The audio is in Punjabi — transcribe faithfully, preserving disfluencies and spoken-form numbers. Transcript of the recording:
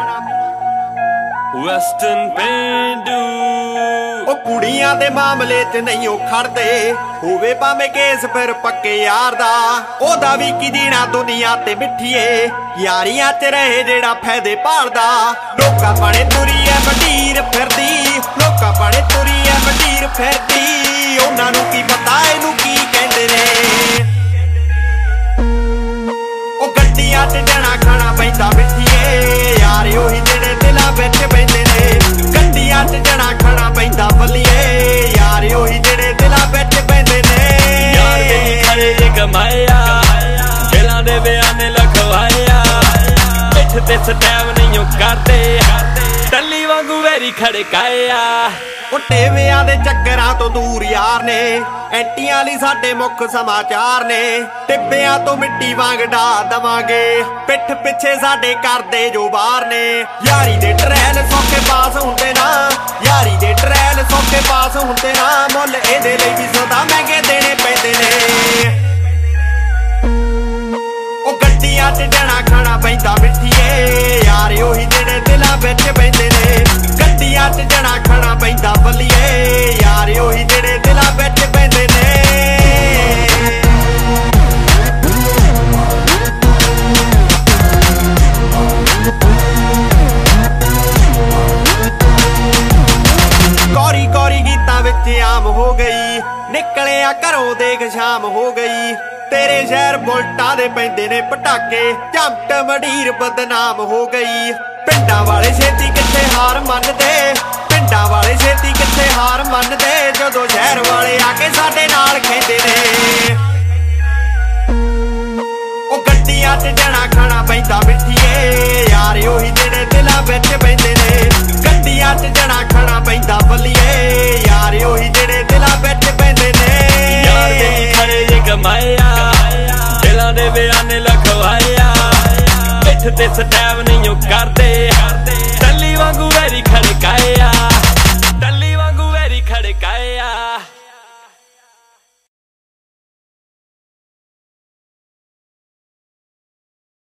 ਵੈਸਟਰਨ ਪੇਂਡੂ ਉਹ ਕੁੜੀਆਂ ਦੇ ਮਾਮਲੇ 'ਚ ਨਹੀਂ ਉਹ ਖੜਦੇ, ਹੋਵੇ ਭਾਵੇਂ ਕੇਸ ਫਿਰ ਪੱਕੇ ਯਾਰ ਦਾ। ਉਹਦਾ ਵੀ ਕੀ ਜੀਣਾ ਦੁਨੀਆ ਤੇ ਮਿੱਠੀਏ, ਯਾਰੀਆਂ 'ਚ ਰਹੇ ਜਿਹੜਾ ਫਾਇਦੇ ਭਾਲਦਾ। ਲੋਕਾਂ ਪਾਣੇ ਤੁਰੀ ਐ ਮੰਡੀਰ ਫਿਰਦੀ, ਲੋਕਾਂ ਪਾਣੇ ਤੁਰੀ ਐ ਮੰਡੀਰ ਫਿਰਦੀ, ਉਹਨਾਂ ਨੂੰ ਕੀ ਪਤਾ ਇਹਨੂੰ ਕੀ ਕਹਿੰਦੇ ਨੇ। ਉਹ ਗੱਡੀਆਂ 'ਚ ਜਾਣਾ ਖਾਣਾ ਪੈਂਦਾ ਮਿੱਠੀਏ, ਯਾਰ ਉਹੀ ਜਿਹੜੇ ਦਿਲਾਂ ਵਿੱਚ ਬਹਿੰਦੇ ਨੇ। ਗੱਡੀਆਂ 'ਚ ਜਾਣਾ ਖਾਣਾ ਪੈਂਦਾ ਬੱਲੀਏ, ਯਾਰ ਉਹੀ ਜਿਹੜੇ ਦਿਲਾਂ ਵਿੱਚ ਬਹਿੰਦੇ ਨੇ। ਯਾਰ ਦੇ ਖੜੇ ਜੇ ਕਮਾਇਆ, ਦਿਲਾਂ ਦੇ ਬਿਆਨੇ ਲਖਵਾਇਆ, ਪਿੱਠ ਤੇ ਸਟੈਪ ਨਹੀਂ ਉਹ ਕਰਦੇ, ਟੱਲੀ ਵਾਂਗੂ ਵੈਰੀ ਖੜਕਾਇਆ। ਉਹ ਟੇਵਿਆਂ ਦੇ ਚੱਕਰਾਂ ਤੋਂ ਦੂਰ ਯਾਰ ਨੇ, ਐਂਟੀਆਂ ਲਈ ਸਾਡੇ ਮੁੱਖ ਸਮਾਚਾਰ ਨੇ। ਟਿੱਬਿਆਂ ਤੋਂ ਮਿੱਟੀ ਵਾਂਗ ਢਾ ਦਵਾਂਗੇ, ਪਿੱਠ ਪਿੱਛੇ ਸਾਡੇ ਕਰਦੇ ਜੋ ਬਾਹਰ ਨੇ। ਯਾਰੀ ਦੇ ਟਰੈਲ ਸੌਖੇ ਪਾਸ ਹੁੰਦੇ ਨਾ, ਯਾਰੀ ਦੇ ਟਰੈਲ ਸੌਖੇ ਪਾਸ ਹੁੰਦੇ ਨਾ, ਮੁੱਲ ਇਹਦੇ ਲਈ ਵੀ ਸਦਾ ਮਹਿੰਗੇ ਦੇਣੇ ਪੈਂਦੇ ਨੇ। ਉਹ ਗੱਡੀਆਂ 'ਚ ਜਾਣਾ ਖਾਣਾ ਪੈਂਦਾ ਮਿੱਠੀਏ, ਯਾਰ ਉਹੀ ਜਿਹੜੇ ਦਿਲਾਂ ਵਿੱਚ ਬਹਿੰਦੇ ਨੇ। ਗੱਡੀਆਂ 'ਚ ਜਾਣਾ ਖਾਣਾ ਪੈਂਦਾ ਬੱਲੀਏ, ਯਾਰ ਉਹੀ ਜਿਹੜੇ ਦਿਲਾਂ ਵਿੱਚ ਬਹਿੰਦੇ ਨੇ। ਕੌਰੀ ਕੌਰੀ ਗੀਤਾਂ ਵਿੱਚ ਆਮ ਹੋ ਗਈ, ਨਿਕਲਿਆ ਘਰੋਂ ਦੇਖ ਸ਼ਾਮ ਹੋ ਗਈ। ਤੇਰੇ ਸ਼ਹਿਰ ਬੁਲਟਾਂ ਦੇ ਪੈਂਦੇ ਨੇ ਪਟਾਕੇ, ਝਮਟ ਮੰਡੀਰ ਬਦਨਾਮ ਹੋ ਗਈ। ਪਿੰਡਾਂ ਵਾਲੇ ਛੇਤੀ ਕਿੱਥੇ ਹਾਰ ਮੰਨਦੇ, ਪਿੰਡਾਂ ਵਾਲੇ ਛੇਤੀ ਕਿੱਥੇ ਹਾਰ ਮੰਨਦੇ, ਜਦੋਂ ਸ਼ਹਿਰ ਵਾਲੇ ਆ ਕੇ ਸਾਡੇ ਨਾਲ ਖੇਡਦੇ ਨੇ। ਉਹ ਗੱਡੀਆਂ 'ਚ ਜਾਣਾ ਖਾਣਾ ਪੈਂਦਾ ਮਿੱਠੀਏ, ਯਾਰ ਉਹੀ ਜਿਹੜੇ ਦਿਲਾਂ ਵਿੱਚ ਬਹਿੰਦੇ ਨੇ। ਗੱਡੀਆਂ 'ਚ ਜਾਣਾ ਖਾਣਾ ਪੈਂਦਾ ਬੱਲੀਏ, ਯਾਰ ਉਹੀ ਜਿਹੜੇ ਦਿਲਾਂ ਵਿੱਚ ਬਹਿੰਦੇ ਨੇ। ਯਾਰ ਦੇ ਖੜੇ ਜੇ ਕਮਾਇਆ, ਦਿਲਾਂ ਦੇ ਬਿਆਨੇ ਲਖਵਾਇਆ, ਪਿੱਠ ਤੇ ਸਟੈਪ ਨਹੀਂ ਉਹ ਕਰਦੇ, ਟੱਲੀ ਵਾਂਗੂ ਵੈਰੀ